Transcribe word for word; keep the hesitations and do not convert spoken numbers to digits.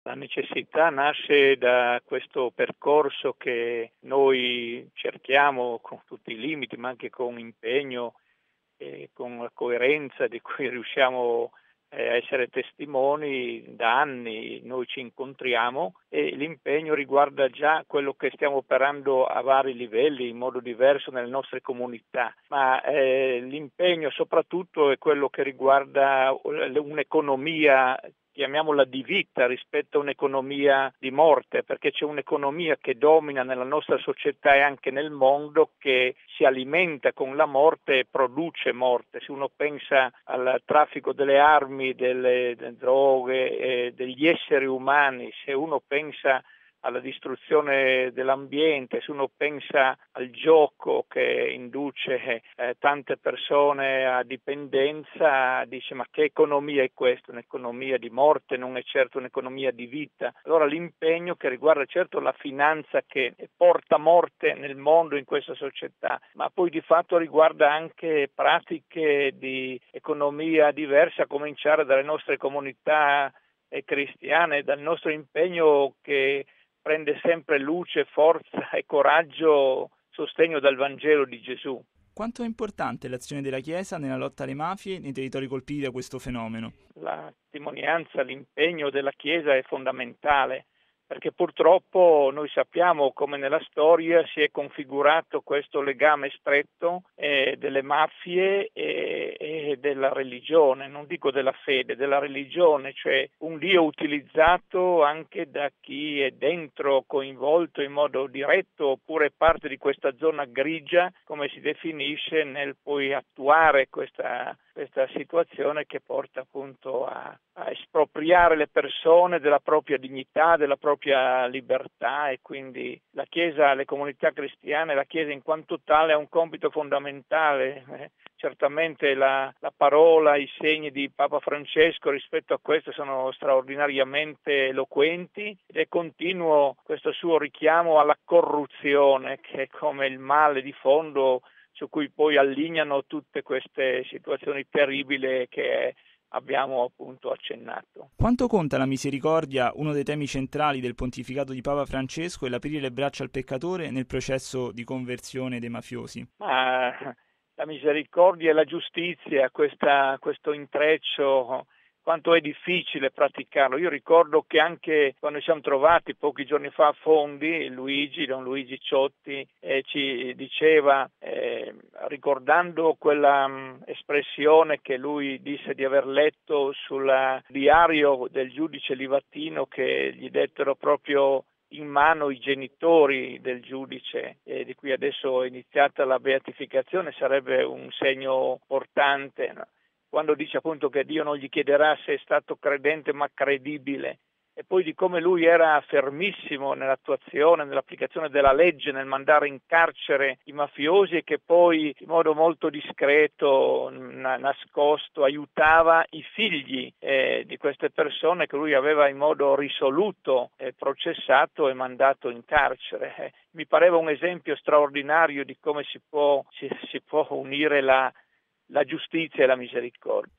La necessità nasce da questo percorso che noi cerchiamo con tutti i limiti, ma anche con impegno e con la coerenza di cui riusciamo eh, a essere testimoni da anni. Noi ci incontriamo e l'impegno riguarda già quello che stiamo operando a vari livelli, in modo diverso nelle nostre comunità, ma eh, l'impegno soprattutto è quello che riguarda un'economia, chiamiamola di vita, rispetto a un'economia di morte, perché c'è un'economia che domina nella nostra società e anche nel mondo, che si alimenta con la morte e produce morte. Se uno pensa al traffico delle armi, delle, delle droghe, eh, degli esseri umani, se uno pensa alla distruzione dell'ambiente, se uno pensa al gioco che induce eh, tante persone a dipendenza, dice: ma che economia è questa? Un'economia di morte, non è certo un'economia di vita. Allora l'impegno che riguarda certo la finanza che porta morte nel mondo, in questa società, ma poi di fatto riguarda anche pratiche di economia diverse, a cominciare dalle nostre comunità eh, cristiane, dal nostro impegno che prende sempre luce, forza e coraggio, sostegno dal Vangelo di Gesù. Quanto è importante l'azione della Chiesa nella lotta alle mafie nei territori colpiti da questo fenomeno? La testimonianza, l'impegno della Chiesa è fondamentale, perché purtroppo noi sappiamo come nella storia si è configurato questo legame stretto eh, delle mafie e, e della religione, non dico della fede, della religione, cioè un Dio utilizzato anche da chi è dentro, coinvolto in modo diretto, oppure parte di questa zona grigia, come si definisce, nel poi attuare questa questa situazione che porta appunto a, a espropriare le persone della propria dignità, della propria libertà, e quindi la Chiesa, le comunità cristiane, la Chiesa in quanto tale ha un compito fondamentale. Eh, certamente la, la parola, i segni di Papa Francesco rispetto a questo sono straordinariamente eloquenti, ed è continuo questo suo richiamo alla corruzione, che è come il male di fondo su cui poi allineano tutte queste situazioni terribili che abbiamo appunto accennato. Quanto conta la misericordia, uno dei temi centrali del pontificato di Papa Francesco, e l'aprire le braccia al peccatore nel processo di conversione dei mafiosi? Ma la misericordia e la giustizia, questa, questo intreccio, quanto è difficile praticarlo. Io ricordo che anche quando ci siamo trovati pochi giorni fa a Fondi, Luigi, Don Luigi Ciotti, eh, ci diceva, eh, ricordando quella mh, espressione che lui disse di aver letto sul diario del giudice Livatino, che gli dettero proprio in mano i genitori del giudice, eh, di cui adesso è iniziata la beatificazione, sarebbe un segno importante, no? Quando dice appunto che Dio non gli chiederà se è stato credente ma credibile, e poi di come lui era fermissimo nell'attuazione, nell'applicazione della legge, nel mandare in carcere i mafiosi, e che poi in modo molto discreto, na- nascosto, aiutava i figli eh, di queste persone che lui aveva in modo risoluto eh, processato e mandato in carcere. Eh, mi pareva un esempio straordinario di come si può, si, si può unire la la giustizia e la misericordia.